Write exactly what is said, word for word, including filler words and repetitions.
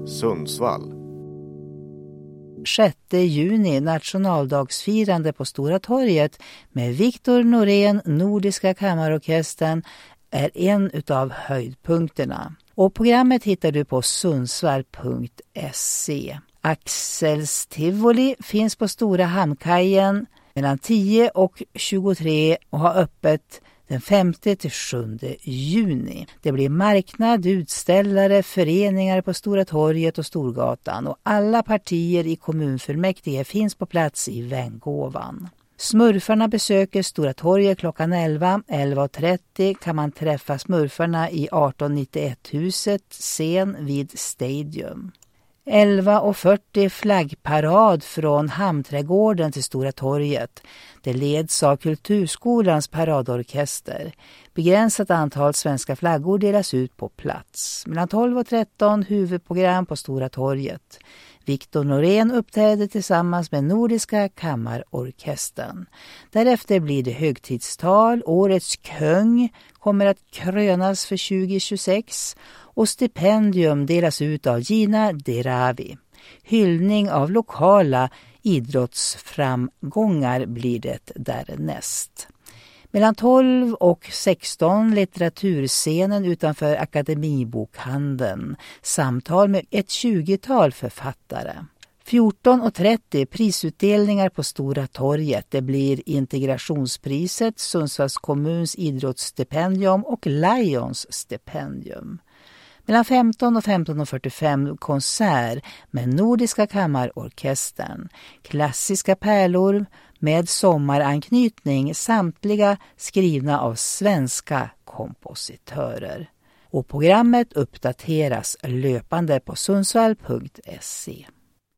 Sundsvall. sjätte juni nationaldagsfirande på Stora torget med Viktor Norén, Nordiska kammarorkestern, är en utav höjdpunkterna. Och programmet hittar du på sundsvall punkt se. Axels Tivoli finns på Stora hamnkajen mellan tio och tjugotre och har öppet den femte till sjunde juni. Det blir marknad, utställare, föreningar på Stora torget och Storgatan och alla partier i kommunfullmäktige finns på plats i Vänngåvan. Smurfarna besöker Stora torget klockan elva. elva och trettio kan man träffa smurfarna i arton nittioett-huset scen vid Stadium. elva och fyrtio flaggparad från Hamnträdgården till Stora torget. Det leds av Kulturskolans paradorkester. Begränsat antal svenska flaggor delas ut på plats. Mellan tolv och tretton huvudprogram på Stora torget. Viktor Norén uppträder tillsammans med Nordiska kammarorkestern. Därefter blir det högtidstal. Årets kung kommer att krönas för tjugo tjugosex och stipendium delas ut av Gina Deravi. Hyllning av lokala idrottsframgångar blir det därnäst. Mellan tolv och sexton litteraturscenen utanför Akademibokhandeln. Samtal med ett tjugotal författare. fjorton och trettio prisutdelningar på Stora torget. Det blir integrationspriset, Sundsvalls kommuns idrottsstipendium och Lions stipendium. Mellan femton och femton och fyrtiofem konsert med Nordiska kammarorkestern. Klassiska pärlor med sommaranknytning, samtliga skrivna av svenska kompositörer. Och programmet uppdateras löpande på sundsvall punkt se.